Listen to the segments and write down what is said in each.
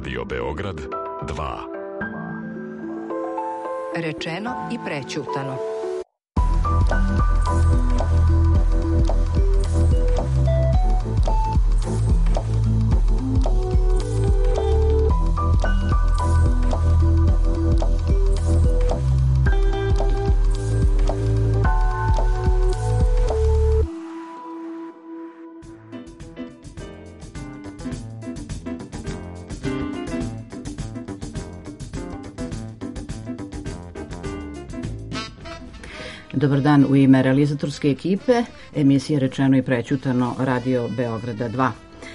Radio Beograd 2. Rečeno i prećutano. Dobar dan u ime realizatorske ekipe, emisija Rečeno i prećutano Radio Beograda 2.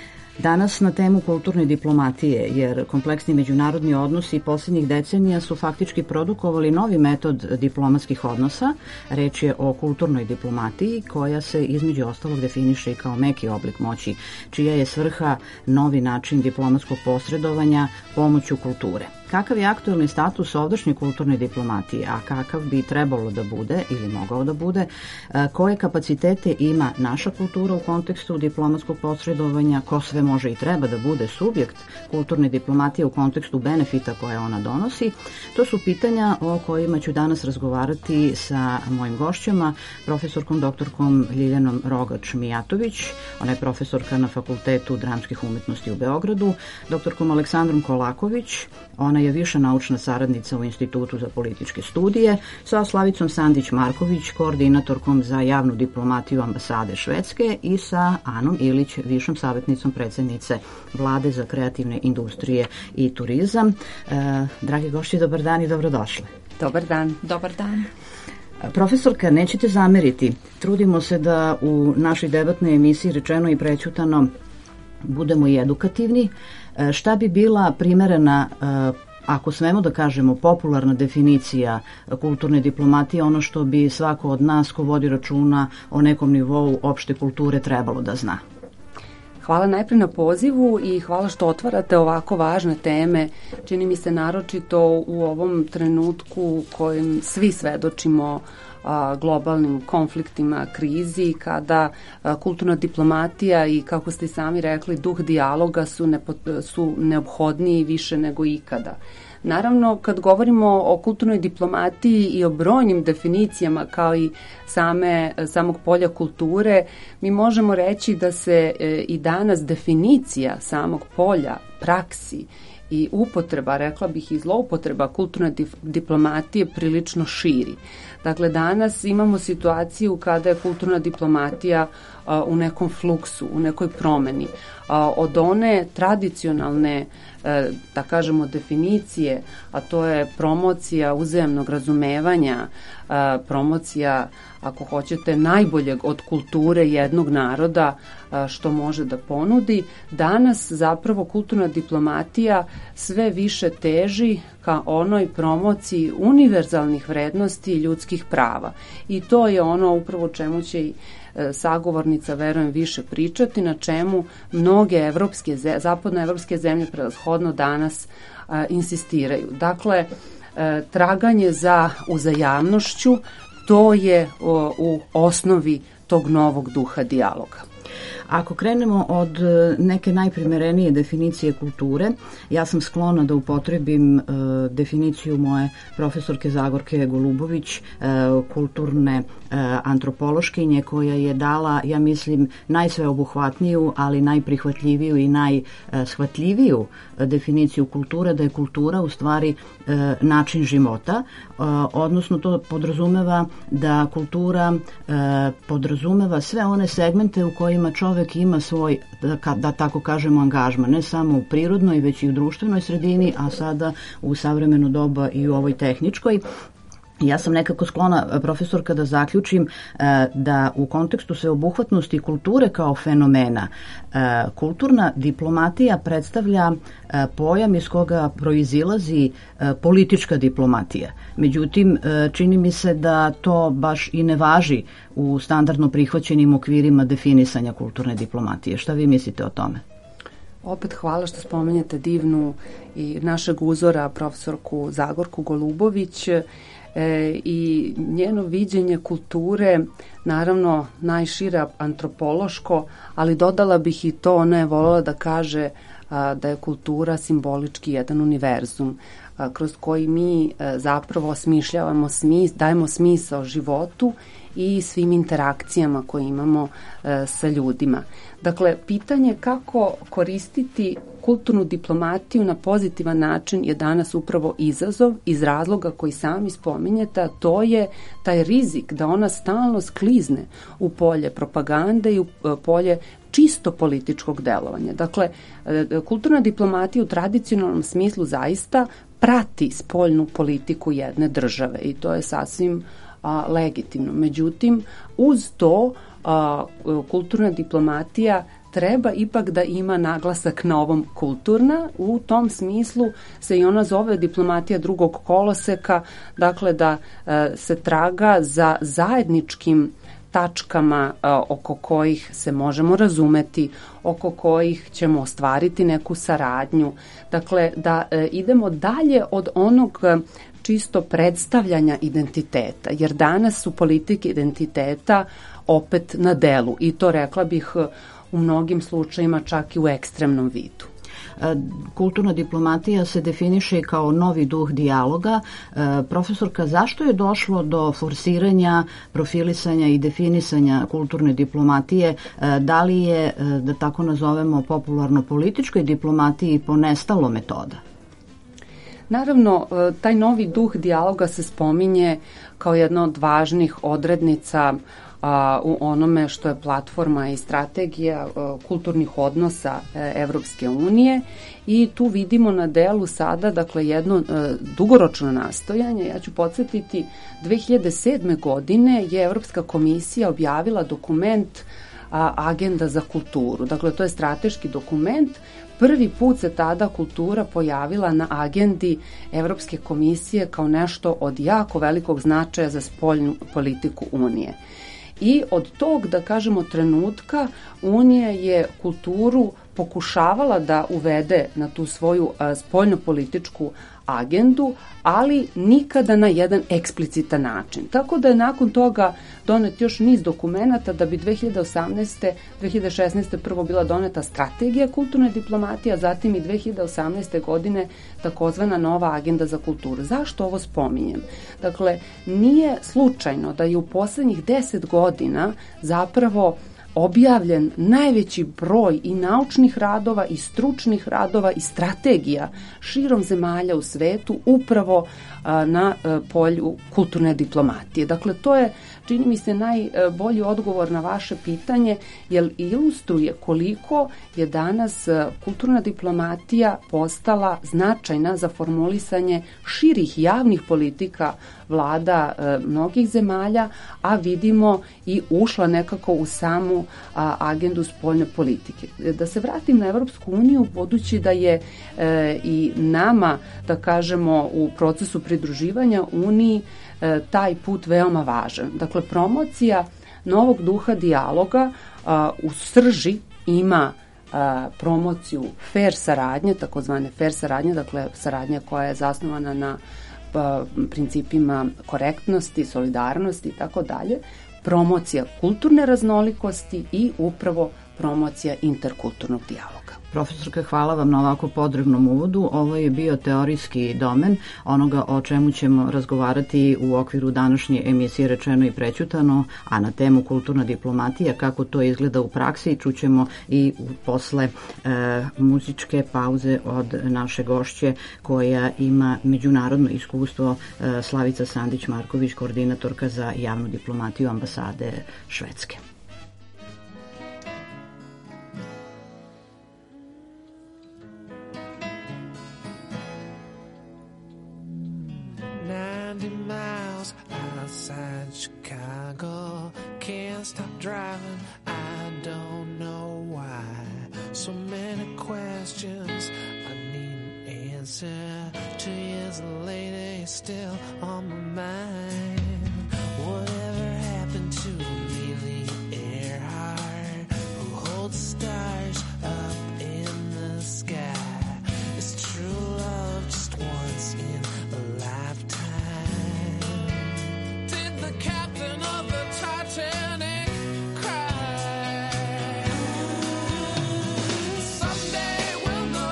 Danas na temu kulturne diplomatije, jer kompleksni međunarodni odnosi posljednjih decenija su faktički produkovali novi metod diplomatskih odnosa. Reč je o kulturnoj diplomatiji koja se između ostalog definiše i kao meki oblik moći, čija je svrha novi način diplomatskog posredovanja pomoću kulture. Kakav je aktuelni status ovdašnje kulturne diplomatije, a kakav bi trebalo da bude ili mogao da bude, koje kapacitete ima naša kultura u kontekstu diplomatskog posredovanja, ko sve može i treba da bude subjekt kulturne diplomatije u kontekstu benefita koje ona donosi, to su pitanja o kojima ću danas razgovarati sa mojim gošćama, profesorkom doktorkom Ljiljanom Rogač-Mijatović, ona je profesorka na Fakultetu dramskih umetnosti u Beogradu, doktorkom Aleksandrom Kolaković, ona je viša naučna saradnica u Institutu za političke studije, sa Slavicom Sandić-Marković, koordinatorkom za javnu diplomatiju ambasade Švedske i sa Anom Ilić, višom savjetnicom predsjednice Vlade za kreativne industrije i turizam. Dragi gošći, dobar dan i dobrodošli. Dobar dan. Dobar dan. Profesorka, nećete zameriti, trudimo se da u našoj debatnoj emisiji Rečeno i prećutano budemo i edukativni. Šta bi bila primerena, ako smemo da kažemo, popularna definicija kulturne diplomatije, ono što bi svako od nas ko vodi računa o nekom nivou opšte kulture trebalo da zna? Hvala najpre na pozivu i hvala što otvarate ovako važne teme. Čini mi se naročito u ovom trenutku u kojem svi svedočimo globalnim konfliktima, krizi, kada kulturna diplomatija i, kako ste sami rekli, duh dijaloga su neophodniji više nego ikada. Naravno, kad govorimo o kulturnoj diplomatiji i o brojnim definicijama kao i samog polja kulture, mi možemo reći da se i danas definicija samog polja, praksi i upotreba, rekla bih i zloupotreba kulturne diplomatije prilično širi. Dakle, danas imamo situaciju kada je kulturna diplomatija u nekom fluksu, u nekoj promeni. Od one tradicionalne, da kažemo, definicije, a to je promocija uzajamnog razumevanja, promocija, ako hoćete, najboljeg od kulture jednog naroda što može da ponudi, danas zapravo kulturna diplomatija sve više teži ka onoj promociji univerzalnih vrednosti i ljudskih prava. I to je ono upravo čemu će i sagovornica, verujem, više pričati, na čemu mnoge zapadnoevropske zemlje prevashodno danas insistiraju. Dakle, traganje za uzajamnošću, to je u osnovi tog novog duha dijaloga. Ako krenemo od neke najprimerenije definicije kulture, ja sam sklona da upotrebim definiciju moje profesorke Zagorke Golubović, kulturne antropološkinje, koja je dala, ja mislim, najsveobuhvatniju, ali najprihvatljiviju i najshvatljiviju definiciju kulture, da je kultura u stvari način života, odnosno to podrazumeva da kultura podrazumeva sve one segmente u kojima čovek ima svoj, da tako kažemo, angažman, ne samo u prirodnoj, već i u društvenoj sredini, a sada u savremeno doba i u ovoj tehničkoj. Ja sam nekako sklona, profesorka, da zaključim da u kontekstu sveobuhvatnosti kulture kao fenomena, kulturna diplomatija predstavlja pojam iz koga proizilazi politička diplomatija. Međutim, čini mi se da to baš i ne važi u standardno prihvaćenim okvirima definisanja kulturne diplomatije. Šta vi mislite o tome? Opet hvala što spomenjate divnu i našeg uzora profesorku Zagorku Golubović i njeno viđenje kulture, naravno najšire antropološko, ali dodala bih i to, ona je voljela da kaže da je kultura simbolički jedan univerzum kroz koji mi zapravo osmišljavamo dajemo smisao životu i svim interakcijama koje imamo sa ljudima. Dakle, pitanje kako koristiti kulturnu diplomatiju na pozitivan način je danas upravo izazov iz razloga koji sami spominjete, a to je taj rizik da ona stalno sklizne u polje propagande i u polje čisto političkog delovanja. Dakle, kulturna diplomatija u tradicionalnom smislu zaista prati spoljnu politiku jedne države i to je sasvim legitimno. Međutim, uz to kulturna diplomatija treba ipak da ima naglasak na ovom kulturna. U tom smislu se i ona zove diplomatija drugog koloseka, dakle da se traga za zajedničkim tačkama oko kojih se možemo razumeti, oko kojih ćemo ostvariti neku saradnju. Dakle, da idemo dalje od onog čisto predstavljanja identiteta, jer danas su politike identiteta opet na delu i to rekla bih u mnogim slučajima čak i u ekstremnom vidu. Kulturna diplomatija se definiše kao novi duh dijaloga. Profesorka, zašto je došlo do forsiranja, profilisanja i definisanja kulturne diplomatije? Da li je, da tako nazovemo, popularno političkoj diplomatiji ponestalo metoda? Naravno, taj novi duh dijaloga se spominje kao jedna od važnih odrednica u onome što je platforma i strategija kulturnih odnosa Evropske unije i tu vidimo na delu sada, dakle, jedno dugoročno nastojanje. Ja ću podsjetiti, 2007. godine je Evropska komisija objavila dokument Agenda za kulturu. Dakle, to je strateški dokument. Prvi put se tada kultura pojavila na agendi Evropske komisije kao nešto od jako velikog značaja za spoljnu politiku Unije. I od tog, da kažemo, trenutka Unija je kulturu pokušavala da uvede na tu svoju spoljnopolitičku agendu, ali nikada na jedan eksplicitan način. Tako da je nakon toga donet još niz dokumenata da bi 2016. prvo bila doneta strategija kulturne diplomatije, a zatim i 2018. godine takozvana nova agenda za kulturu. Zašto ovo spominjem? Dakle, nije slučajno da je u poslednjih 10 godina zapravo objavljen najveći broj i naučnih radova i stručnih radova i strategija širom zemalja u svetu upravo na polju kulturne diplomatije. Dakle, to je, čini mi se, najbolji odgovor na vaše pitanje, jer ilustruje koliko je danas kulturna diplomatija postala značajna za formulisanje širih javnih politika vlada mnogih zemalja, a vidimo i ušla nekako u samu agendu spoljne politike. Da se vratim na Evropsku uniju, budući da je i nama, da kažemo, u procesu pridruživanja Uniji taj put veoma važan. Dakle, promocija novog duha dijaloga u srži ima promociju fair saradnje, takozvane fair saradnje, dakle saradnja koja je zasnovana na principima korektnosti, solidarnosti i tako dalje, promocija kulturne raznolikosti i upravo promocija interkulturnog dijaloga. Profesorka, hvala vam na ovako podrobnom uvodu. Ovo je bio teorijski domen onoga o čemu ćemo razgovarati u okviru današnje emisije Rečeno i prećutano, a na temu kulturna diplomatija, kako to izgleda u praksi, čućemo i posle muzičke pauze od naše gošće koja ima međunarodno iskustvo, Slavica Sandić-Marković, koordinatorka za javnu diplomatiju ambasade Švedske. Miles outside Chicago, can't stop driving, I don't know why. So many questions I need an answer. 2 years later, you're still on my mind. Whatever happened to Amelia Earhart, who holds stars up in the sky? Is true love just once in a lifetime? The captain of the Titanic cried. Someday we'll know.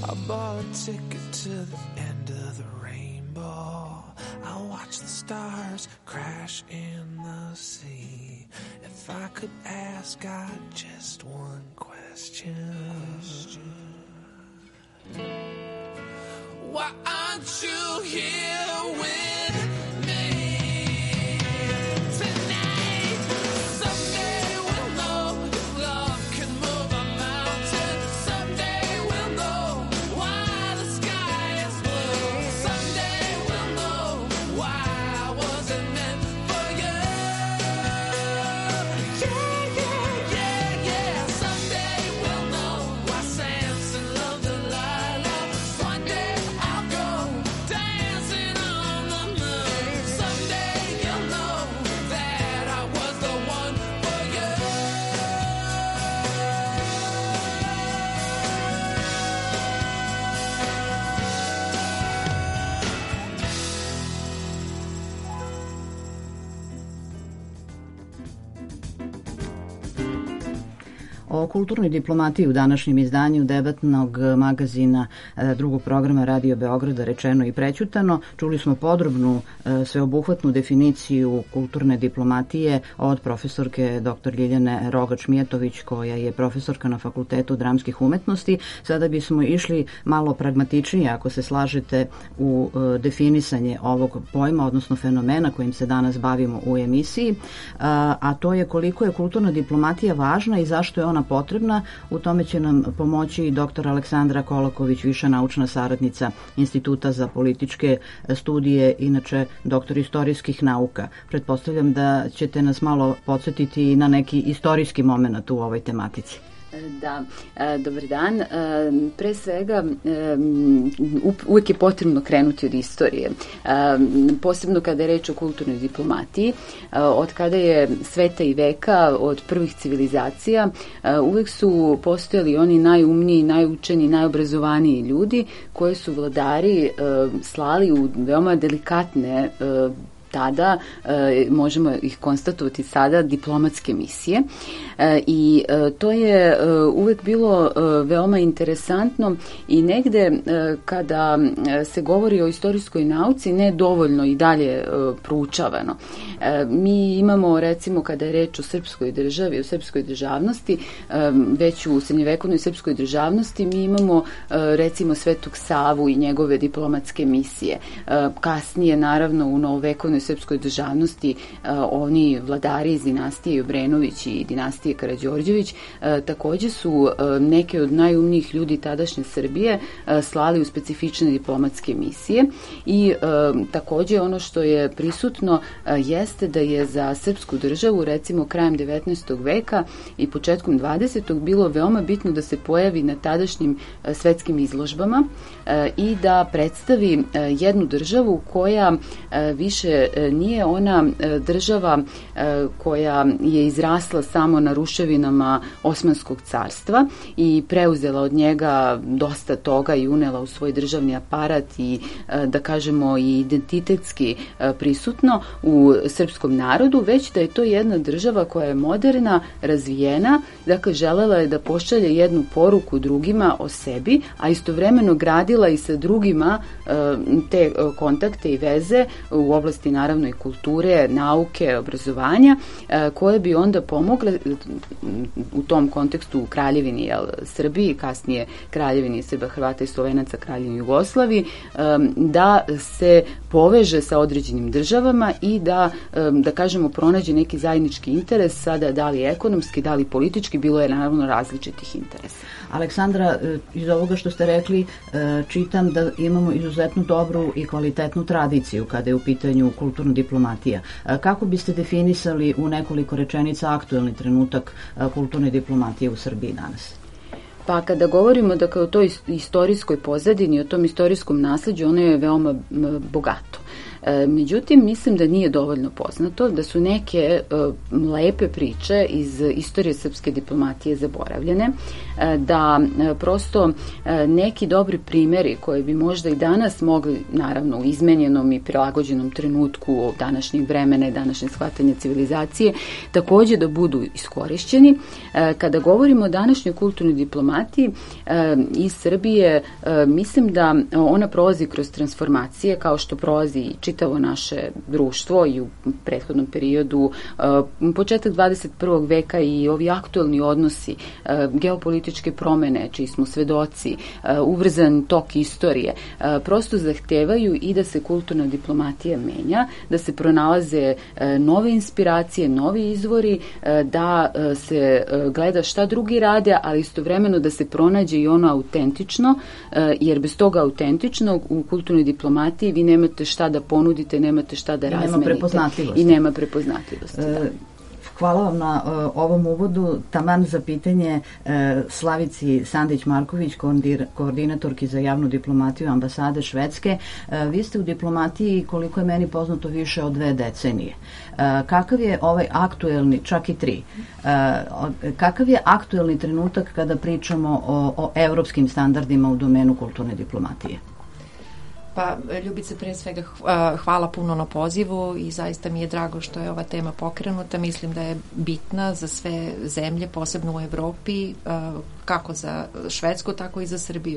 I bought a ticket to the end of the rainbow. I'll watch the stars crash in the sea. If I could ask God just one question, why aren't you here with me tonight? Someday we'll know if love can move a mountain. Someday we'll know why the sky is blue. Someday we'll know why I wasn't meant for you. Yeah, yeah, yeah, yeah. Someday we'll know why Samson loved Delilah. One day I'll go dancing on the moon. Someday you'll know that I was the one for you. O kulturnoj diplomatiji u današnjem izdanju debatnog magazina drugog programa Radio Beograda Rečeno i prećutano čuli smo podrobnu sveobuhvatnu definiciju kulturne diplomatije od profesorke dr. Ljiljane Rogač-Mijatović, koja je profesorka na Fakultetu dramskih umetnosti. Sada bismo išli malo pragmatičnije, ako se slažete, u definisanje ovog pojma, odnosno fenomena kojim se danas bavimo u emisiji, a to je koliko je kulturna diplomatija važna i zašto je ona potrebna. U tome će nam pomoći i dr. Aleksandra Kolaković, viša naučna saradnica Instituta za političke studije, inače doktor istorijskih nauka. Pretpostavljam da ćete nas malo podsjetiti i na neki istorijski moment u ovoj tematici. Da, dobar dan. Pre svega, uvijek je potrebno krenuti od istorije. Posebno kada je reč o kulturnoj diplomatiji. Od kada je sveta i veka, od prvih civilizacija, uvijek su postojali oni najumniji, najučeni, najobrazovaniji ljudi koje su vladari slali u veoma delikatne tada, možemo ih konstatovati sada, diplomatske misije. I to je uvek bilo veoma interesantno i negde kada se govori o istorijskoj nauci ne dovoljno i dalje proučavano. Mi imamo, recimo, kada je reč o srpskoj državi, o srpskoj državnosti, već u srednjevekovnoj srpskoj državnosti mi imamo recimo Svetog Savu i njegove diplomatske misije. Kasnije, naravno, u novovekovnoj srpskoj državnosti oni vladari iz dinastije Obrenović i dinastije Karađorđević takođe su neke od najumnijih ljudi tadašnje Srbije slali u specifične diplomatske misije i takođe ono što je prisutno jeste da je za srpsku državu recimo krajem 19. veka i početkom 20. bilo veoma bitno da se pojavi na tadašnjim svetskim izložbama i da predstavi jednu državu koja više nije ona država koja je izrasla samo na ruševinama Osmanskog carstva i preuzela od njega dosta toga i unela u svoj državni aparat i da kažemo i identitetski prisutno u srpskom narodu, već da je to jedna država koja je moderna, razvijena, dakle želela je da pošalje jednu poruku drugima o sebi, a istovremeno gradila i sa drugima te kontakte i veze u oblasti naravno i kulture, nauke, obrazovanja, koje bi onda pomogle u tom kontekstu Kraljevini Srbiji, kasnije Kraljevini Srba, Hrvata i Slovenaca, Kraljevini Jugoslaviji, da se poveže sa određenim državama i da kažemo pronađe neki zajednički interes, sada da li ekonomski, da li politički, bilo je naravno različitih interesa. Aleksandra, iz ovoga što ste rekli, čitam da imamo izuzetno dobru i kvalitetnu tradiciju kada je u pitanju kulturna diplomatija. Kako biste definisali u nekoliko rečenica aktuelni trenutak kulturne diplomatije u Srbiji danas? Pa kada govorimo o toj istorijskoj pozadini, o tom istorijskom nasleđu, ono je veoma bogato. Međutim, mislim da nije dovoljno poznato, da su neke lepe priče iz istorije srpske diplomatije zaboravljene, da prosto neki dobri primjeri koji bi možda i danas mogli, naravno u izmenjenom i prilagođenom trenutku današnjeg vremena i današnje shvatanja civilizacije, takođe da budu iskorišćeni. Kada govorimo o današnjoj kulturnoj diplomatiji iz Srbije, mislim da ona prolazi kroz transformacije, kao što prolazi i čitavo naše društvo i u prethodnom periodu, početak 21. veka i ovi aktuelni odnosi, geopolitičke promene, čiji smo svedoci, ubrzan tok istorije, prosto zahtevaju i da se kulturna diplomatija menja, da se pronalaze nove inspiracije, novi izvori, da se gleda šta drugi rade, ali istovremeno da se pronađe i ono autentično, jer bez toga autentičnog u kulturnoj diplomatiji vi nemate šta da ponudite, nemate šta da razmenite. I nema prepoznatljivosti. Hvala vam na ovom uvodu. Taman za pitanje Slavici Sandić-Marković, koordinatorki za javnu diplomatiju ambasade Švedske. Vi ste u diplomatiji, koliko je meni poznato, više od 2 decenije. Kakav je ovaj aktuelni, čak i 3, kakav je aktuelni trenutak kada pričamo o evropskim standardima u domenu kulturne diplomatije? Pa, Ljubice, pre svega hvala puno na pozivu i zaista mi je drago što je ova tema pokrenuta. Mislim da je bitna za sve zemlje, posebno u Evropi, kako za Švedsku, tako i za Srbiju.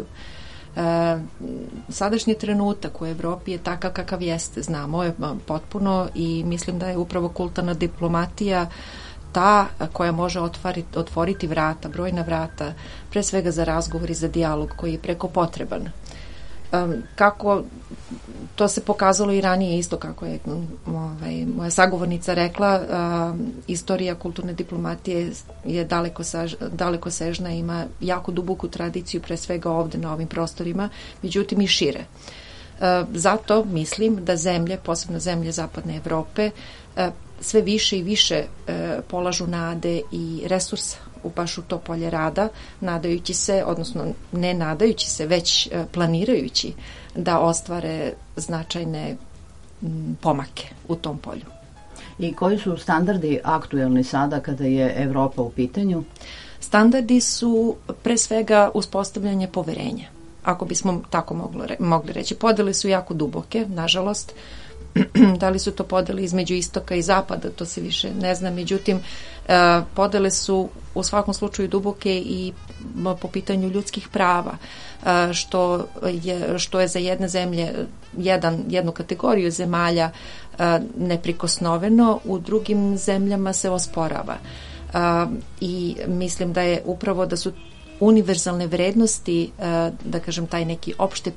Sadašnji trenutak u Evropi je takav kakav jeste, znamo je potpuno, i mislim da je upravo kulturna diplomatija ta koja može otvoriti vrata, brojna vrata, pre svega za razgovor i za dijalog koji je preko potreban. Kako to se pokazalo i ranije, isto kako je moja sagovornica rekla, istorija kulturne diplomatije je daleko sežna, ima jako duboku tradiciju, pre svega ovde na ovim prostorima, međutim i šire. Zato mislim da zemlje, posebno zemlje Zapadne Evrope, sve više i više polažu nade i resursa baš u to polje rada, nadajući se, odnosno ne nadajući se, već planirajući da ostvare značajne pomake u tom polju. I koji su standardi aktuelni sada kada je Evropa u pitanju? Standardi su pre svega uspostavljanje poverenja, ako bismo tako mogli reći. Podele su jako duboke, nažalost. Da li su to podele između istoka i zapada, to se više ne zna, međutim podele su u svakom slučaju duboke i po pitanju ljudskih prava, što je za jedne zemlje, jednu kategoriju zemalja neprikosnoveno, u drugim zemljama se osporava. I mislim da je upravo da su univerzalne vrednosti, da kažem, taj neki opšte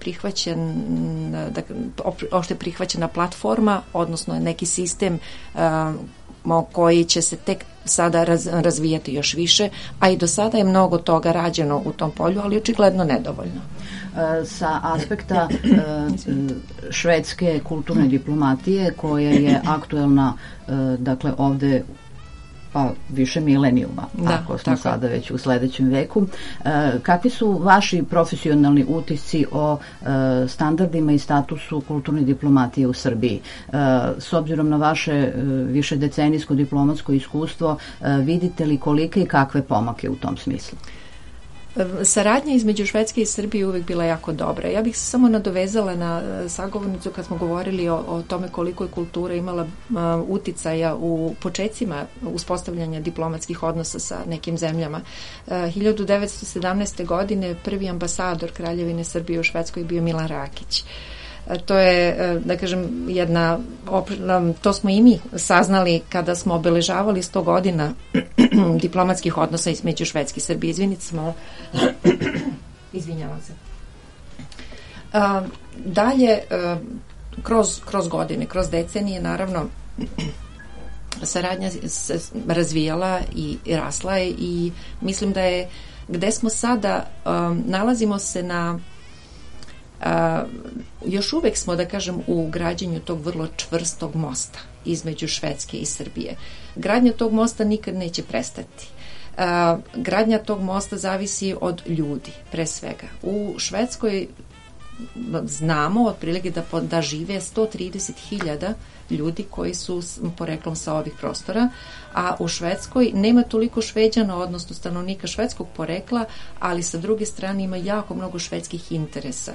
prihvaćena platforma, odnosno neki sistem koji će se tek sada razvijati još više, a i do sada je mnogo toga rađeno u tom polju, ali očigledno nedovoljno. Sa aspekta švedske kulturne diplomatije, koja je aktuelna, dakle, ovde pa više milenijuma, ako smo sada već u sledećem veku. Kakvi su vaši profesionalni utisci o standardima i statusu kulturne diplomatije u Srbiji? S obzirom na vaše višedecenijsko diplomatsko iskustvo, vidite li kolike i kakve pomake u tom smislu? Saradnja između Švedske i Srbije uvek bila jako dobra. Ja bih se samo nadovezala na sagovornicu kad smo govorili o tome koliko je kultura imala uticaja u počecima uspostavljanja diplomatskih odnosa sa nekim zemljama. 1917. godine prvi ambasador Kraljevine Srbije u Švedskoj bio Milan Rakić. To je, da kažem, to smo i mi saznali kada smo obeležavali 100 godina diplomatskih odnosa između Švedske i Srbije. Izvinjavam se. Dalje, kroz godine, kroz decenije, naravno, saradnja se razvijala i rasla je, i mislim da je, gde smo sada, nalazimo se na još uvek smo, da kažem, u građenju tog vrlo čvrstog mosta između Švedske i Srbije. Gradnja tog mosta nikad neće prestati. Gradnja tog mosta zavisi od ljudi, pre svega. U Švedskoj znamo otprilike da žive 130.000 ljudi koji su poreklom sa ovih prostora, a u Švedskoj nema toliko Šveđana, odnosno stanovnika švedskog porekla, ali sa druge strane ima jako mnogo švedskih interesa.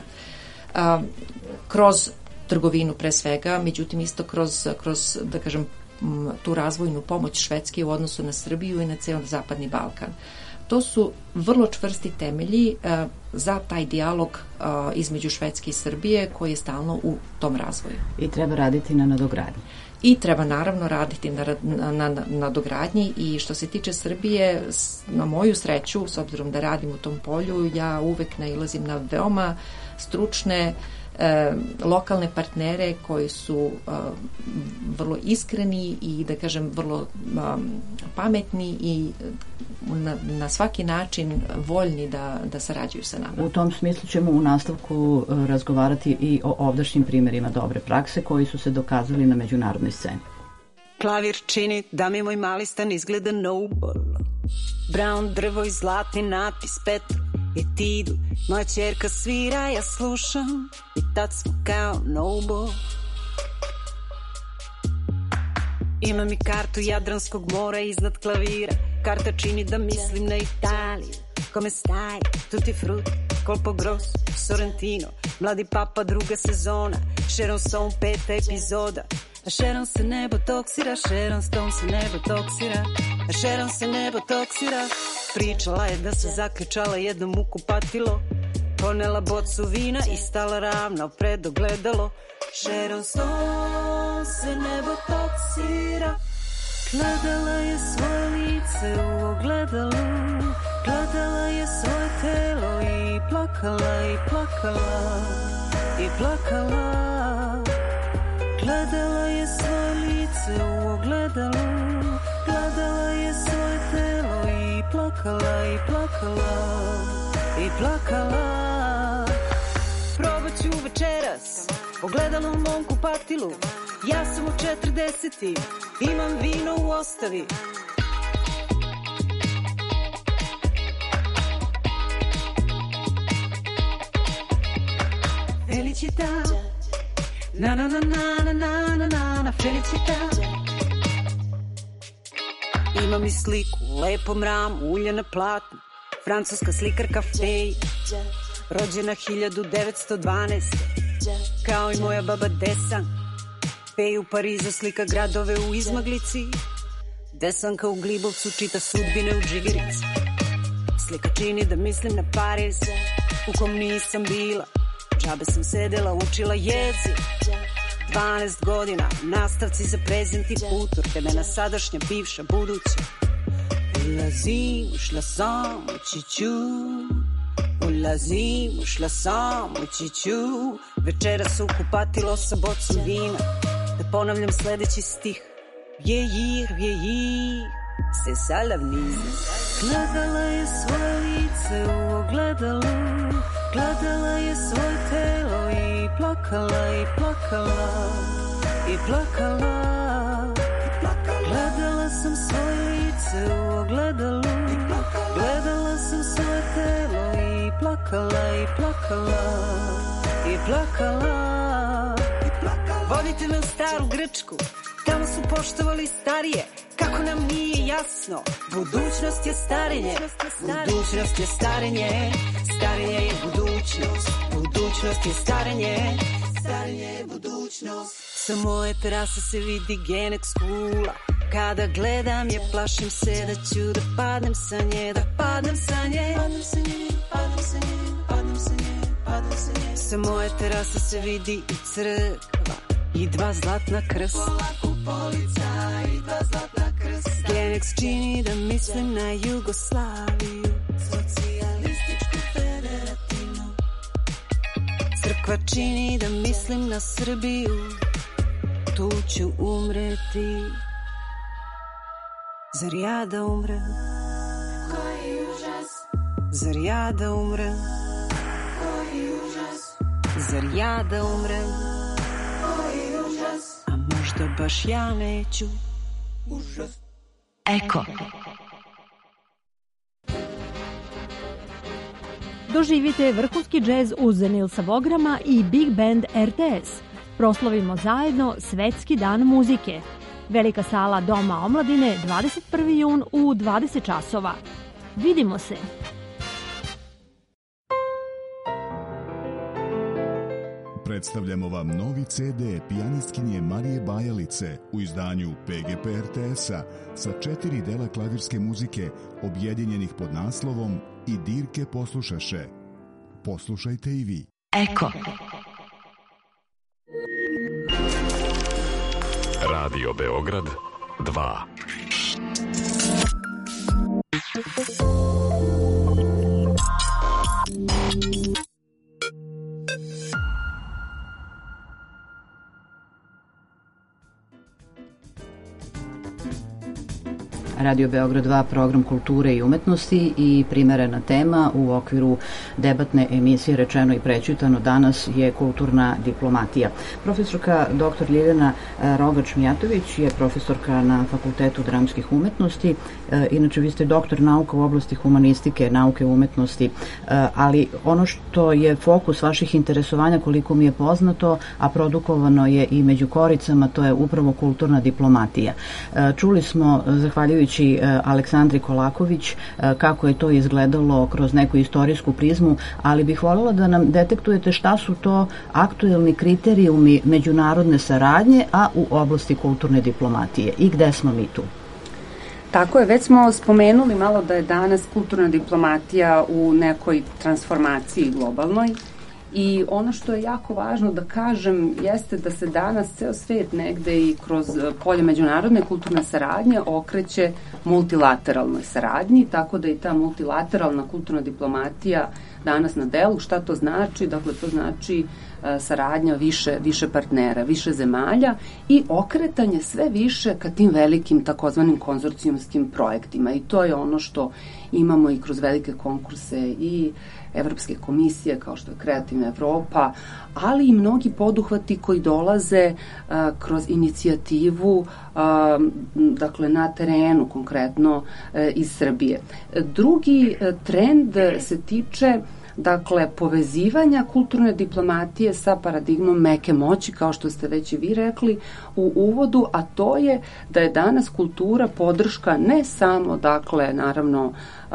Kroz trgovinu pre svega, međutim isto kroz da kažem, tu razvojnu pomoć Švedske u odnosu na Srbiju i na ceo Zapadni Balkan. To su vrlo čvrsti temelji za taj dijalog između Švedske i Srbije koji je stalno u tom razvoju. I treba raditi na nadogradnji. I treba naravno raditi na nadogradnji i što se tiče Srbije, na moju sreću, s obzirom da radim u tom polju, ja uvek nailazim na veoma stručne lokalne partnere koji su vrlo iskreni i da kažem vrlo pametni i na svaki način voljni da sarađuju sa nama. U tom smislu ćemo u nastavku razgovarati i o ovdašnjim primjerima dobre prakse koji su se dokazali na međunarodnoj sceni. Klavir čini da mi moj mali stan izgleda noble. Brown drvo i zlatni natpis Petro Etidu. Moja ćerka svira, ja slušam i tad smo kao noble. Imam i kartu Jadranskog mora iznad klavira. Karta čini da mislim na Italiju. Come stai, tutti frutti, colpo grosso, Sorrentino. Mladi papa druga sezona, Sharon Stone 5. epizoda. A Sharon se ne botoksira, Sharon Stone se ne botoksira, a Sharon se ne botoksira. Pričala je da se zaključala jednom u kupatilo, ponela bocu vina i stala ravno pred ogledalo. Sharon Stone se ne botoksira. Gledala je svoje lice u ogledalu, gledala je svoje telo i plakala i plakala i plakala. Gledala je svoje lice u ogledalu, gledala je svoje telo i plakala i plakala i plakala. Probat ću večeras ogledalo u mom kupatilu. Ja sam u 40, imam vino u ostavi. Felicità, na na na na na na na na na felicità. Imam i sliku u lepom ramu, ulje na platnu, francuska slikarka Fej, rođena 1912, kao i moja baba Desan. Fej u Parizu slika gradove u izmaglici, Desanka u Glibovcu čita sudbine u džigerici. Slika čini da mislim na Pariz, u kom nisam bila, džabe sam sedela, učila jezik. 12 godina, nastavci za prezent i futur, vremena sadašnja, bivša, buduća. Ulazim, ušla sam, ući ću. Ulazim, ušla sam, ući ću. Večera se ukupatilo sa bocom vina, da ponavljam sledeći stih. Vieillir, vieillir, c'est ça l'avenir. Gledala je svoje lice u ogledalu, gledala je svoje telo i plakala i plakala i plakala. Gledala sam svoje lice u ogledalu, gledala sam svoje telo i plakala i plakala i plakala. Vodite me u staru Grčku, tamo su poštovali starije. Kako nam nije jasno, budućnost je starenje, budućnost je starenje, starenje je budućnost, budućnost je starenje, starenje je budućnost. Sa moje terase se vidi Genex kula, kada gledam je plašim se da ću da padnem sa nje, da padnem sa nje, padnem sa nje, padnem sa nje, padnem sa nje, padnem sa nje. Sa moje terase se vidi i crkva i dva zlatna krsta, polako polica i dva zlatna krsta. Genex čini da mislim na Jugoslaviju, socijalističku federativnu. Crkva čini da mislim na Srbiju, tu ću umreti. Zar ja da umrem? Koji užas? Zar ja da umrem? Koji užas? Zar ja da umrem? Koji užas? A možda baš ja neću. Užas. Eko. Doživite vrhunski džez uz Nilsa Vograma i Big Band RTS. Proslavimo zajedno Svetski dan muzike. Velika sala Doma omladine 21. jun u 20 časova. Vidimo se! Predstavljamo vam novi CD pijanistkinje Marije Bajalice u izdanju PGP RTS-a sa 4 dela klavirske muzike objedinjenih pod naslovom I dirke poslušaše. Poslušajte i vi. Eko. Radio Beograd 2. Radio Beograd 2, program kulture i umetnosti i primerena tema u okviru debatne emisije Rečeno i prećutano danas je kulturna diplomatija. Profesorka dr. Ljiljana Rogač-Mijatović je profesorka na Fakultetu dramskih umetnosti. Inače, vi ste doktor nauka u oblasti humanistike, nauke umetnosti, ali ono što je fokus vaših interesovanja, koliko mi je poznato, a produkovano je i među koricama, to je upravo kulturna diplomatija. Čuli smo, zahvaljujući Aleksandri Kolaković, kako je to izgledalo kroz neku istorijsku prizmu, ali bih voljela da nam detektujete šta su to aktuelni kriterijumi međunarodne saradnje, a u oblasti kulturne diplomatije i gde smo mi tu? Tako je, već smo spomenuli malo da je danas kulturna diplomatija u nekoj transformaciji globalnoj. I ono što je jako važno da kažem jeste da se danas ceo svet negde i kroz polje međunarodne kulturne saradnje okreće multilateralnoj saradnji, tako da i ta multilateralna kulturna diplomatija danas na delu. Šta to znači? Dakle, to znači saradnja više partnera, više zemalja i okretanje sve više ka tim velikim takozvanim konzorcijumskim projektima. I to je ono što imamo i kroz velike konkurse i Evropske komisije, kao što je Kreativna Evropa, ali i mnogi poduhvati koji dolaze kroz inicijativu, dakle na terenu, konkretno iz Srbije. Drugi trend se tiče povezivanja kulturne diplomatije sa paradigmom meke moći, kao što ste već i vi rekli u uvodu, a to je da je danas kultura podrška ne samo, naravno,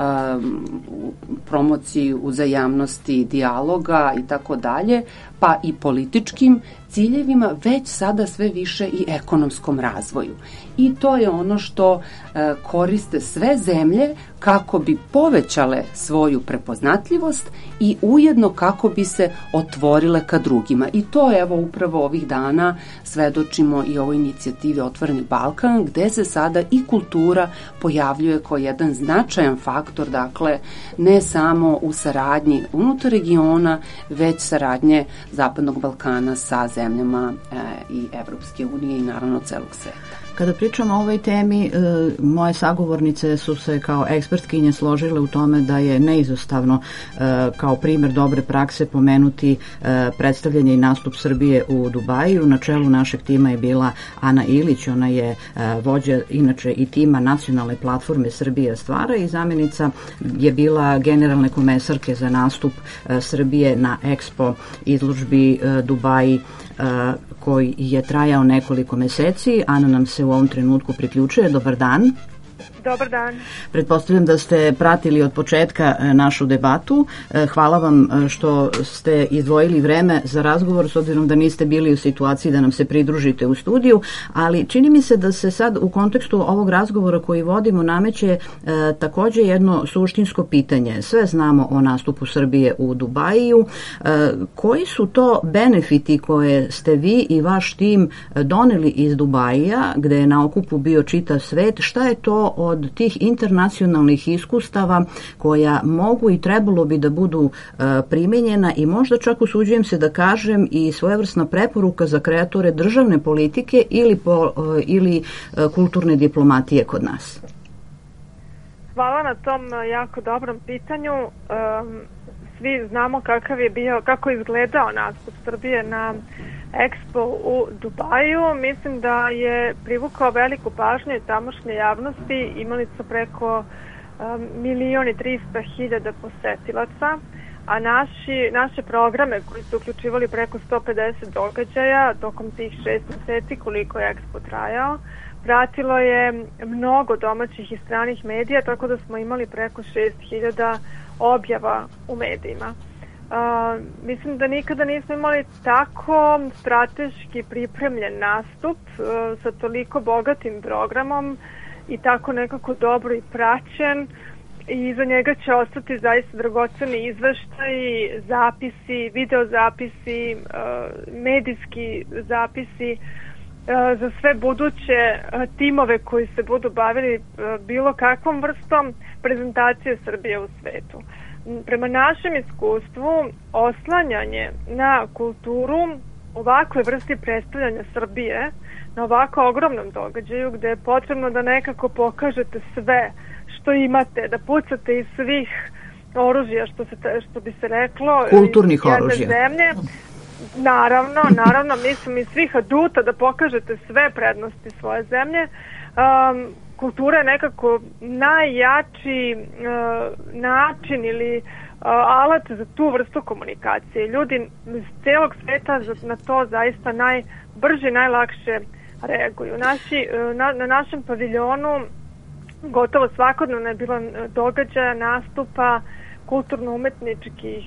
promociji uzajamnosti, dijaloga i tako dalje, pa i političkim ciljevima, već sada sve više i ekonomskom razvoju. I to je ono što koriste sve zemlje kako bi povećale svoju prepoznatljivost i ujedno kako bi se otvorile ka drugima. I to evo upravo ovih dana svedočimo i ovoj inicijativi Otvoreni Balkan, gde se sada i kultura pojavljuje kao jedan značajan faktor, ne samo u saradnji unutar regiona, već saradnje Zapadnog Balkana sa zemljama i Evropske unije i naravno celog sveta. Kada pričamo o ovoj temi, moje sagovornice su se kao ekspertkinje složile u tome da je neizostavno kao primer dobre prakse pomenuti predstavljanje i nastup Srbije u Dubaju. Na čelu našeg tima je bila Ana Ilić, ona je vođa inače i tima nacionalne platforme Srbija stvara i zamjenica je bila generalne komesarke za nastup Srbije na Expo izložbi Dubaji koji je trajao nekoliko meseci. Ana nam se u ovom trenutku priključuje. Dobar dan. Dobar dan. Pretpostavljam da ste pratili od početka našu debatu. Hvala vam što ste izdvojili vreme za razgovor, s obzirom da niste bili u situaciji da nam se pridružite u studiju, ali čini mi se da se sad u kontekstu ovog razgovora koji vodimo nameće takođe jedno suštinsko pitanje. Sve znamo o nastupu Srbije u Dubaju. Koji su to benefiti koje ste vi i vaš tim doneli iz Dubaja, gde je na okupu bio čitav svet? Šta je to od tih internacionalnih iskustava koja mogu i trebalo bi da budu primenjena i možda čak usuđujem se da kažem i svojevrsna preporuka za kreatore državne politike ili kulturne diplomatije kod nas? Hvala na tom jako dobrom pitanju. Svi znamo kako je izgledao nastup Srbije na Expo u Dubaju. Mislim da je privukao veliku pažnju tamošnje javnosti. Imali su preko 1.300.000 posetilaca, a naše programe koji su uključivali preko 150 događaja tokom tih 6 meseci koliko je Expo trajao, pratilo je mnogo domaćih i stranih medija, tako da smo imali preko 6000 objava u medijima. Mislim da nikada nismo imali tako strateški pripremljen nastup sa toliko bogatim programom i tako nekako dobro i praćen, i iza njega će ostati zaista dragoceni izveštaji, zapisi, videozapisi, medijski zapisi za sve buduće timove koji se budu bavili bilo kakvom vrstom prezentacije Srbije u svetu. Prema našem iskustvu, oslanjanje na kulturu ovakve vrsti predstavljanja Srbije na ovako ogromnom događaju gde je potrebno da nekako pokažete sve što imate, da pucate iz svih oružja, što bi se reklo, kulturnih iz jedne oružja. Zemlje. Naravno, mislim iz svih aduta da pokažete sve prednosti svoje zemlje. Kultura je nekako najjači način ili alat za tu vrstu komunikacije. Ljudi iz celog sveta na to zaista najbrže, najlakše reaguju. Na našem paviljonu gotovo svakodnevno je bilo događaja, nastupa, kulturno-umetničkih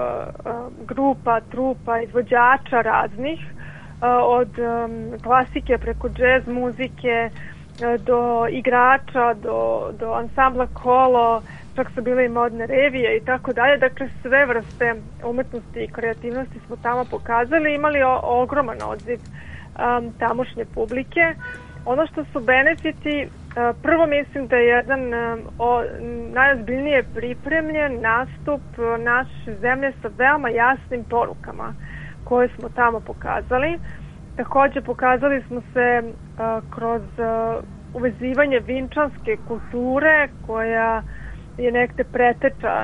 grupa, trupa, izvođača raznih, od klasike preko džez muzike, do igrača, do ansambla Kolo, čak su bile i modne revije i tako dalje. Dakle, sve vrste umetnosti i kreativnosti smo tamo pokazali, imali ogroman odziv tamošnje publike. Ono što su benefiti, prvo mislim da je jedan najozbiljnije pripremljen nastup naše zemlje sa veoma jasnim porukama koje smo tamo pokazali. Takođe pokazali smo se kroz uvezivanje vinčanske kulture koja je negde preteča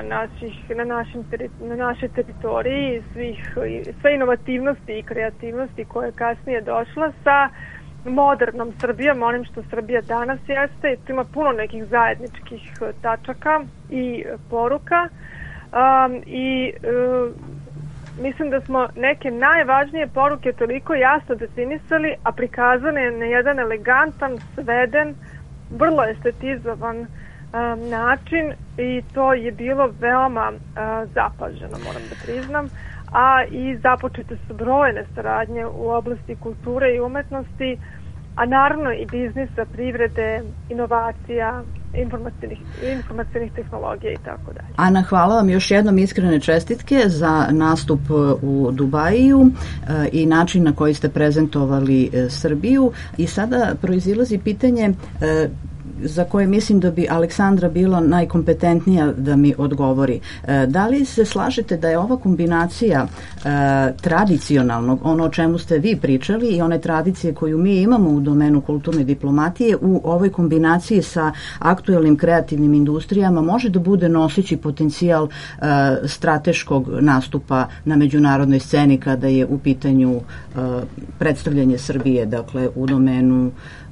na našoj teritoriji, sve inovativnosti i kreativnosti koje je kasnije došla sa modernom Srbijom, onim što Srbija danas jeste, i tu ima puno nekih zajedničkih tačaka i poruka mislim da smo neke najvažnije poruke toliko jasno definisali, a prikazane na jedan elegantan, sveden, vrlo estetizovan način, i to je bilo veoma zapaženo, moram da priznam, a i započete su brojne saradnje u oblasti kulture i umetnosti, a naravno i biznisa, privrede, inovacija, informacionih tehnologija i tako dalje. Ana, hvala vam još jednom, iskrene čestitke za nastup u Dubaju i način na koji ste prezentovali Srbiju. I sada proizilazi pitanje za koje mislim da bi Aleksandra bila najkompetentnija da mi odgovori. Da li se slažete da je ova kombinacija tradicionalnog, ono o čemu ste vi pričali, i one tradicije koju mi imamo u domenu kulturne diplomatije, u ovoj kombinaciji sa aktuelnim kreativnim industrijama može da bude noseći potencijal strateškog nastupa na međunarodnoj sceni kada je u pitanju predstavljanje Srbije, dakle u domenu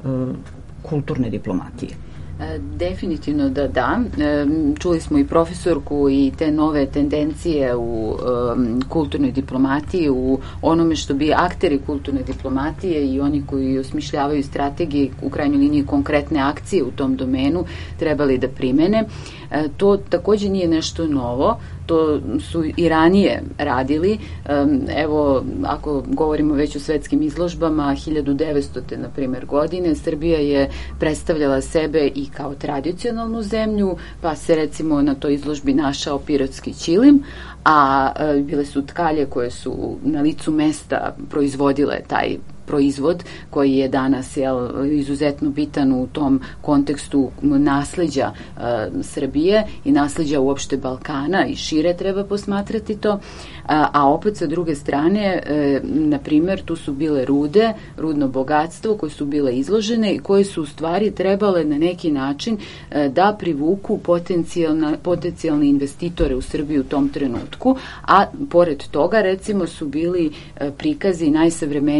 kulturne diplomatije? Definitivno da. Čuli smo i profesorku i te nove tendencije u kulturnoj diplomatiji, u onome što bi akteri kulturne diplomatije i oni koji osmišljavaju strategije, u krajnjoj liniji konkretne akcije u tom domenu, trebali da primene. To takođe nije nešto novo, to su i ranije radili. Evo, ako govorimo već o svetskim izložbama, 1900. na primjer godine, Srbija je predstavljala sebe i kao tradicionalnu zemlju, pa se recimo na toj izložbi našao pirotski ćilim, a bile su tkalje koje su na licu mesta proizvodile taj proizvod koji je danas izuzetno bitan u tom kontekstu nasleđa Srbije i nasleđa uopšte Balkana i šire treba posmatrati to, a opet sa druge strane, na primjer, tu su bile rude, rudno bogatstvo koje su bile izložene i koje su u stvari trebale na neki način da privuku potencijalne investitore u Srbiju u tom trenutku, a pored toga recimo su bili prikazi najsavremenijih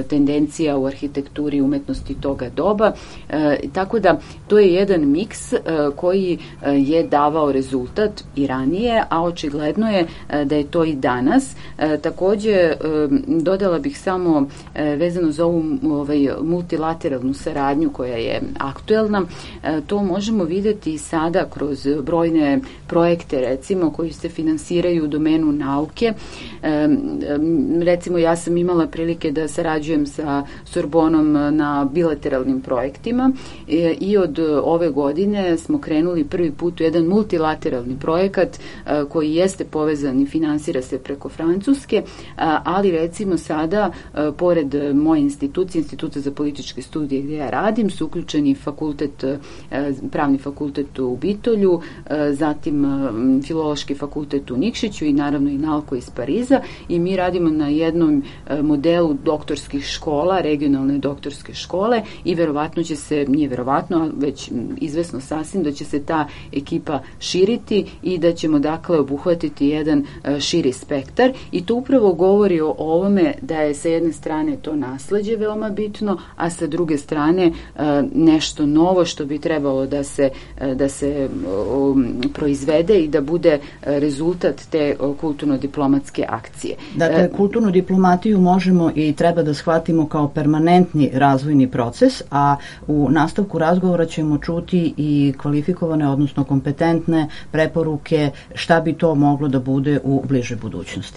tendencija u arhitekturi i umetnosti toga doba. Tako da to je jedan miks koji je davao rezultat i ranije, a očigledno je da je to i danas. Takođe, dodala bih samo vezano za ovu multilateralnu saradnju koja je aktuelna. To možemo videti i sada kroz brojne projekte, recimo, koji se finansiraju u domenu nauke. Recimo, ja sam imala prilike da sarađujem sa Sorbonom na bilateralnim projektima i od ove godine smo krenuli prvi put u jedan multilateralni projekat koji jeste povezan i finansira se preko Francuske, ali recimo sada, pored moje institucije, Instituta za političke studije gdje ja radim, su uključeni pravni fakultet u Bitolju, zatim filološki fakultet u Nikšiću i naravno i Nalko iz Pariza, i mi radimo na jednom modelu doktorskih škola, regionalne doktorske škole, i verovatno će se, nije verovatno, već izvesno sasvim, da će se ta ekipa širiti i da ćemo dakle obuhvatiti jedan širi spektar, i to upravo govori o ovome da je sa jedne strane to nasleđe veoma bitno, a sa druge strane nešto novo što bi trebalo da se proizvede i da bude rezultat te kulturno-diplomatske akcije. Dakle, kulturnu diplomatiju možemo i treba da shvatimo kao permanentni razvojni proces, a u nastavku razgovora ćemo čuti i kvalifikovane, odnosno kompetentne preporuke šta bi to moglo da bude u bližoj budućnosti.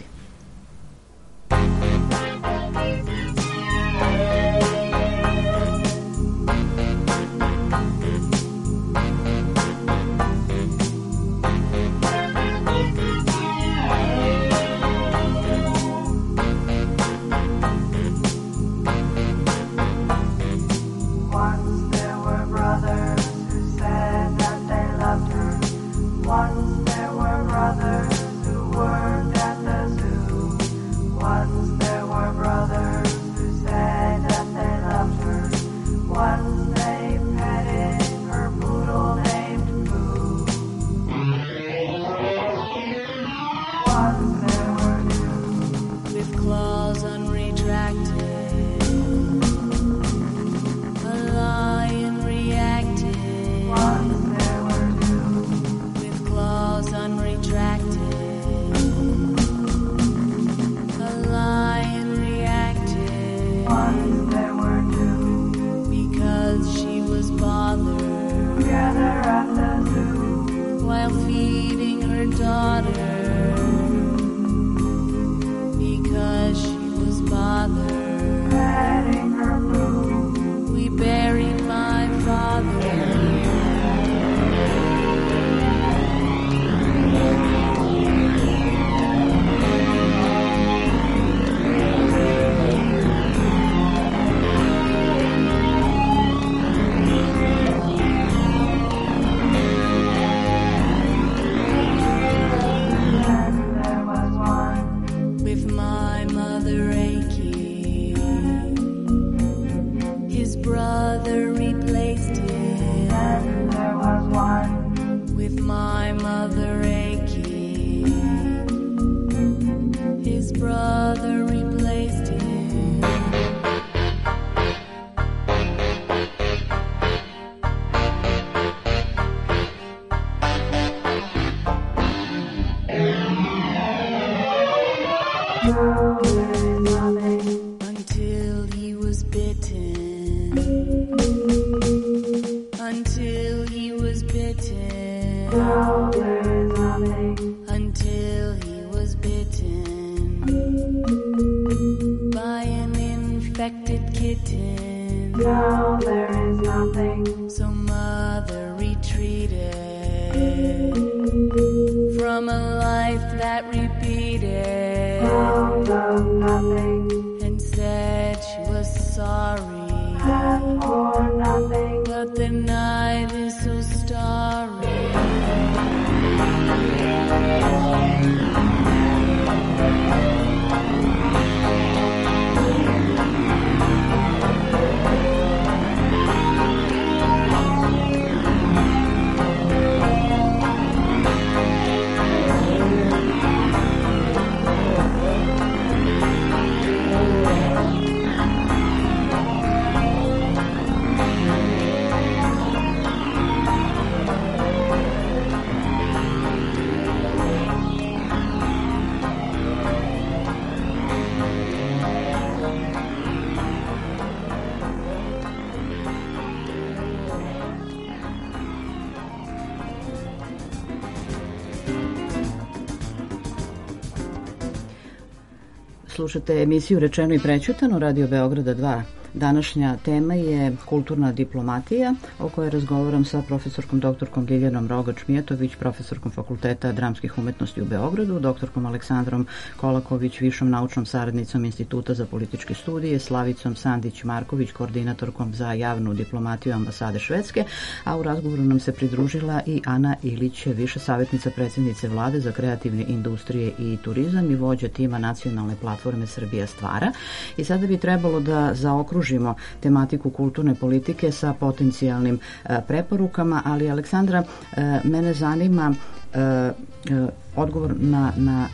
Slušate emisiju Rečeno i prećutano, Radio Beograda 2. Današnja tema je kulturna diplomatija, o kojoj razgovaram sa profesorkom doktorkom Liljanom Rogač-Mijatović, profesorkom Fakulteta dramskih umetnosti u Beogradu, doktorkom Aleksandrom Kolaković, višom naučnom saradnicom Instituta za političke studije, Slavicom Sandić-Marković, koordinatorkom za javnu diplomatiju ambasade Švedske, a u razgovoru nam se pridružila i Ana Ilić, viša savjetnica predsjednice Vlade za kreativne industrije i turizam i vođa tima nacionalne platforme Srbija stvara. I sada bi trebalo da zaokružimo tematiku kulturne politike sa potencijalnim preporukama, ali Aleksandra, mene zanima odgovor na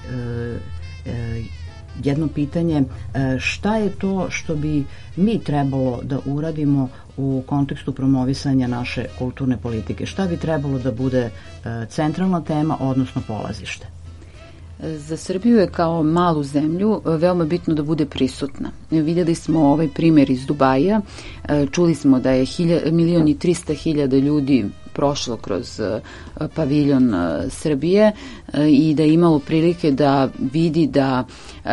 jedno pitanje, šta je to što bi mi trebalo da uradimo u kontekstu promovisanja naše kulturne politike? Šta bi trebalo da bude centralna tema, odnosno polazište? Za Srbiju je kao malu zemlju veoma bitno da bude prisutna. Vidjeli smo ovaj primjer iz Dubaja, čuli smo da je 1.300.000 ljudi prošlo kroz paviljon Srbije i da je imalo prilike da vidi da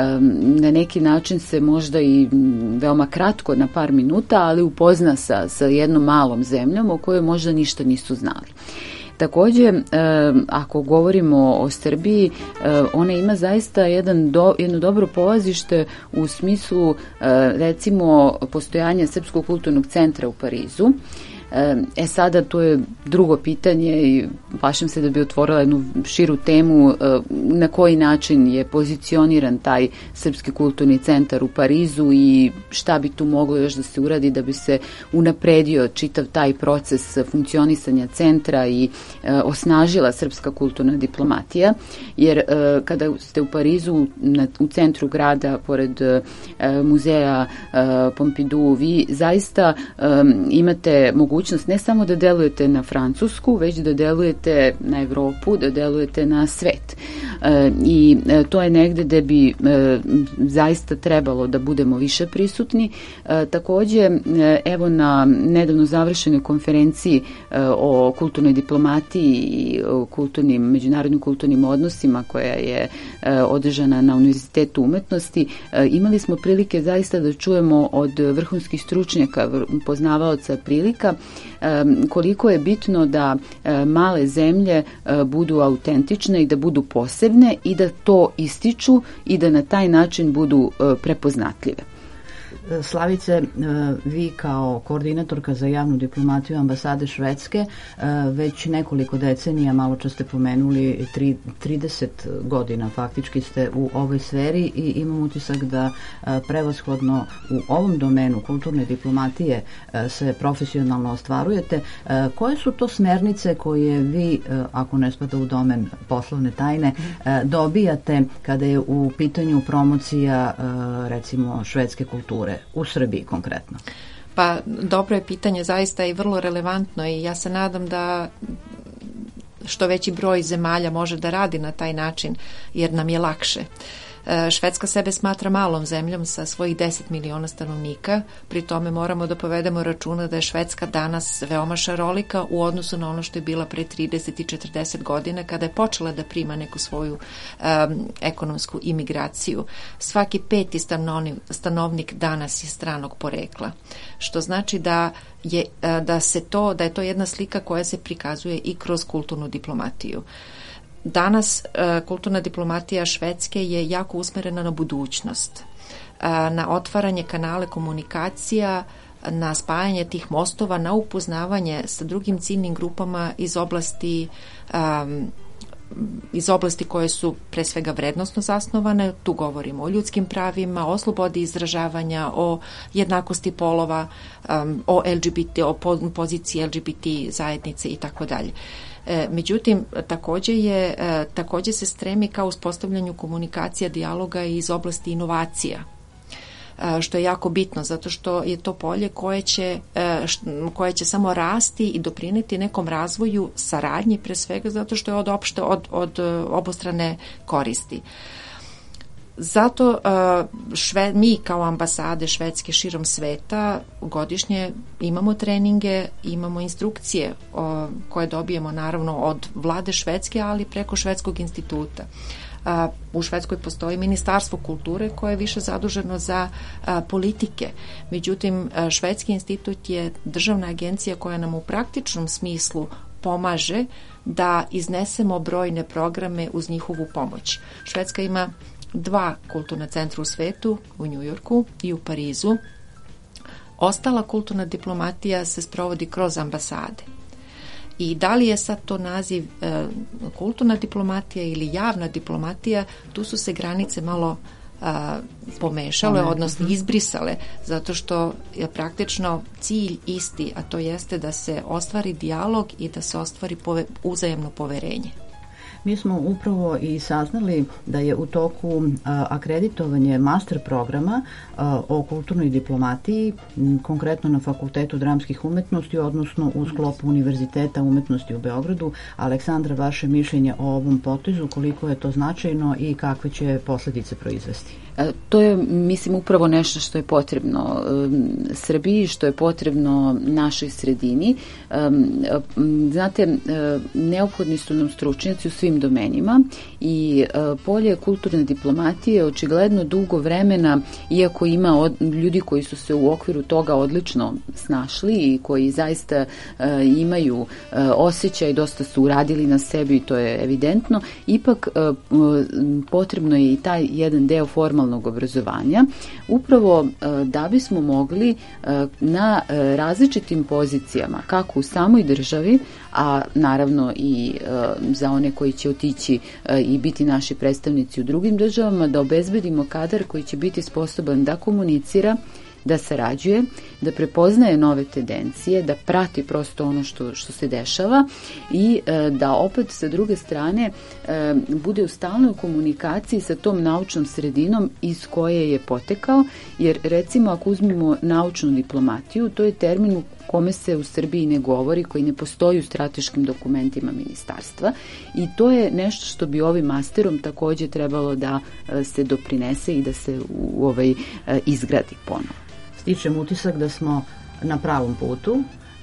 na neki način se možda i veoma kratko, na par minuta, ali upozna sa jednom malom zemljom o kojoj možda ništa nisu znali. Također, ako govorimo o Srbiji, ona ima zaista jedno dobro polazište u smislu, recimo, postojanja Srpskog kulturnog centra u Parizu. Sada to je drugo pitanje i plašim se da bi otvorila jednu širu temu na koji način je pozicioniran taj Srpski kulturni centar u Parizu i šta bi tu moglo još da se uradi da bi se unapredio čitav taj proces funkcionisanja centra i osnažila srpska kulturna diplomatija, jer kada ste u Parizu u centru grada pored muzeja Pompidou, vi zaista imate mogućnost ne samo da delujete na Francusku, već da delujete na Evropu, da delujete na svet. I to je negde gde bi zaista trebalo da budemo više prisutni. Također, evo na nedavno završenoj konferenciji o kulturnoj diplomatiji i o međunarodnim kulturnim odnosima koja je održana na Univerzitetu umetnosti, imali smo prilike zaista da čujemo od vrhunskih stručnjaka, poznavaoca prilika, koliko je bitno da male zemlje budu autentične i da budu posebne i da to ističu i da na taj način budu prepoznatljive. Slavice, vi kao koordinatorka za javnu diplomatiju ambasade Švedske već nekoliko decenija, malo čas ste pomenuli, 30 godina faktički ste u ovoj sferi i imam utisak da prevashodno u ovom domenu kulturne diplomatije se profesionalno ostvarujete. Koje su to smernice koje vi, ako ne spada u domen poslovne tajne, dobijate kada je u pitanju promocija recimo švedske kulture u Srbiji konkretno? Pa dobro je pitanje, zaista i vrlo relevantno i ja se nadam da što veći broj zemalja može da radi na taj način jer nam je lakše. Švedska sebe smatra malom zemljom sa svojih 10 miliona stanovnika, pri tome moramo da povedemo računa da je Švedska danas veoma šarolika u odnosu na ono što je bila pre 30 i 40 godina kada je počela da prima neku svoju ekonomsku imigraciju. Svaki 5. stanovnik danas je stranog porekla, što znači da je to jedna slika koja se prikazuje i kroz kulturnu diplomatiju. Danas kulturna diplomatija Švedske je jako usmerena na budućnost, na otvaranje kanale komunikacija, na spajanje tih mostova, na upoznavanje sa drugim ciljnim grupama iz oblasti koje su pre svega vrednostno zasnovane. Tu govorimo o ljudskim pravima, o slobodi izražavanja, o jednakosti polova, o poziciji LGBT zajednice i tako dalje. Međutim, također se stremi ka uspostavljanju komunikacija, dijaloga iz oblasti inovacija, što je jako bitno, zato što je to polje koje će samo rasti i doprinijeti nekom razvoju saradnji, pre svega zato što je od obostrane koristi. Zato mi kao ambasade Švedske širom sveta godišnje imamo treninge, imamo instrukcije koje dobijemo naravno od vlade Švedske, ali preko Švedskog instituta. U Švedskoj postoji Ministarstvo kulture koje je više zaduženo za politike. Međutim, Švedski institut je državna agencija koja nam u praktičnom smislu pomaže da iznesemo brojne programe uz njihovu pomoć. Švedska ima 2 kulturna centra u svetu, u Njujorku i u Parizu. Ostala kulturna diplomatija se sprovodi kroz ambasade. I da li je sad to naziv kulturna diplomatija ili javna diplomatija, tu su se granice malo pomešale, odnosno izbrisale, zato što je praktično cilj isti, a to jeste da se ostvari dijalog i da se ostvari uzajemno poverenje. Mi smo upravo i saznali da je u toku akreditovanje master programa o kulturnoj diplomatiji, konkretno na Fakultetu dramskih umetnosti, odnosno u sklopu Univerziteta umetnosti u Beogradu. Aleksandra, vaše mišljenje o ovom potezu, koliko je to značajno i kakve će posledice proizvesti? To je, mislim, upravo nešto što je potrebno Srbiji, što je potrebno našoj sredini. Znate, neophodni su nam stručnjaci u svim domenima i polje kulturne diplomatije očigledno dugo vremena, iako ima ljudi koji su se u okviru toga odlično snašli i koji zaista imaju osjećaj, dosta su uradili na sebi i to je evidentno, ipak potrebno je i taj jedan deo formalnog obrazovanja, upravo da bismo mogli na različitim pozicijama, kako u samoj državi, a naravno i za one koji će otići i biti naši predstavnici u drugim državama, da obezbedimo kadar koji će biti sposoban da komunicira, da sarađuje, da prepoznaje nove tendencije, da prati prosto ono što se dešava i da opet sa druge strane bude u stalnoj komunikaciji sa tom naučnom sredinom iz koje je potekao, jer recimo ako uzmemo naučnu diplomatiju, to je termin u kome se u Srbiji ne govori, koji ne postoji u strateškim dokumentima ministarstva i to je nešto što bi ovim masterom takođe trebalo da se doprinese i da se izgradi ponovo. Stičem utisak da smo na pravom putu,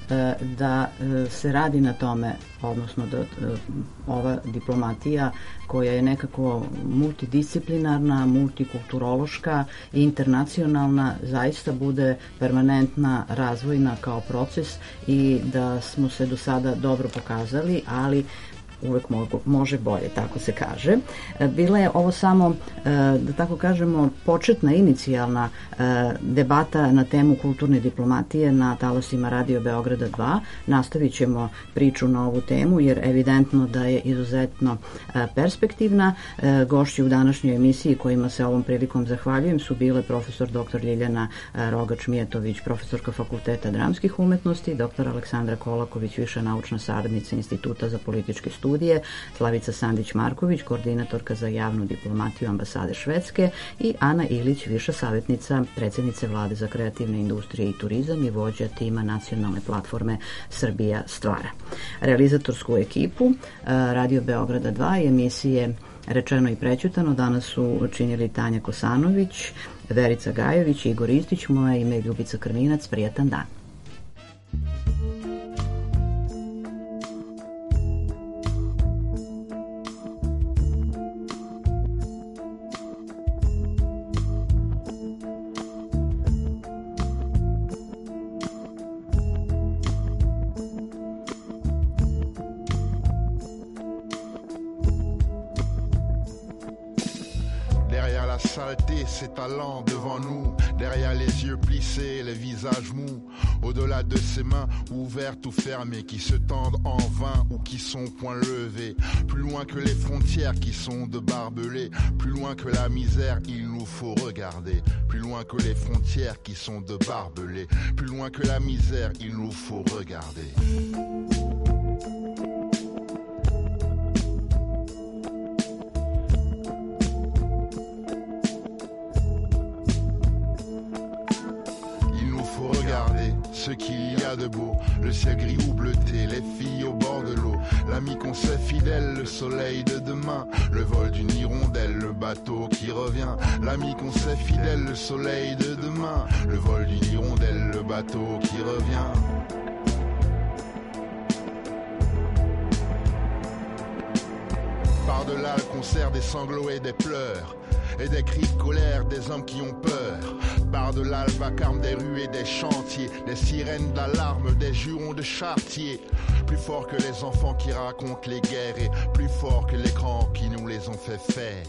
da se radi na tome, odnosno da ova diplomatija koja je nekako multidisciplinarna, multikulturološka i internacionalna zaista bude permanentna, razvojna kao proces i da smo se do sada dobro pokazali, ali uvek može bolje, tako se kaže. Bila je ovo samo, da tako kažemo, početna inicijalna debata na temu kulturne diplomatije na talasima Radio Beograda 2. Nastavit ćemo priču na ovu temu jer evidentno da je izuzetno perspektivna. Gošći u današnjoj emisiji kojima se ovom prilikom zahvaljujem su bile profesor dr. Ljiljana Rogač-Mijatović, profesorka Fakulteta dramskih umetnosti, dr. Aleksandra Kolaković, viša naučna saradnica Instituta za političke studije, Slavica Sandić-Marković, koordinatorka za javnu diplomatiju ambasade Švedske i Ana Ilić, viša savjetnica predsjednice Vlade za kreativne industrije i turizam i vođa tima nacionalne platforme Srbija stvara. Realizatorsku ekipu Radio Beograda 2 i emisije Rečeno i prećutano danas su činili Tanja Kosanović, Verica Gajović i Igor Istić. Moje ime je Ljubica Krminac. Prijatan dan. Ses talents devant nous, derrière les yeux plissés, les visages mous, au-delà de ses mains ouvertes ou fermées, qui se tendent en vain ou qui sont point levées, plus loin que les frontières qui sont de barbelés, plus loin que la misère il nous faut regarder, plus loin que les frontières qui sont de barbelés, plus loin que la misère il nous faut regarder. Ce qu'il y a de beau, le ciel gris ou bleuté, les filles au bord de l'eau, l'ami qu'on sait fidèle, le soleil de demain, le vol d'une hirondelle, le bateau qui revient, l'ami qu'on sait fidèle, le soleil de demain, le vol d'une hirondelle, le bateau qui revient. Par-delà le concert des sanglots et des pleurs, et des cris de colère des hommes qui ont peur. Par-delà le vacarme des rues et des chantiers, des sirènes d'alarme, des jurons de chartier. Plus fort que les enfants qui racontent les guerres, et plus fort que les grands qui nous les ont fait faire.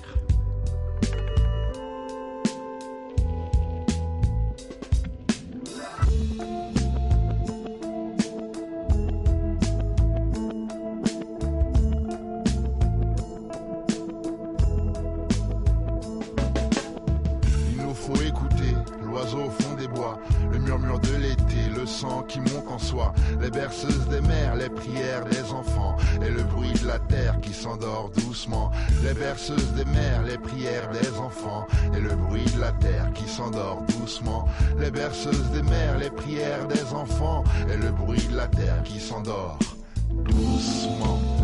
Qui monte en soi, les berceuses des mères, les prières des enfants et le bruit de la terre qui s'endort doucement. Les berceuses des mères, les prières des enfants et le bruit de la terre qui s'endort doucement. Les berceuses des mères, les prières des enfants et le bruit de la terre qui s'endort doucement.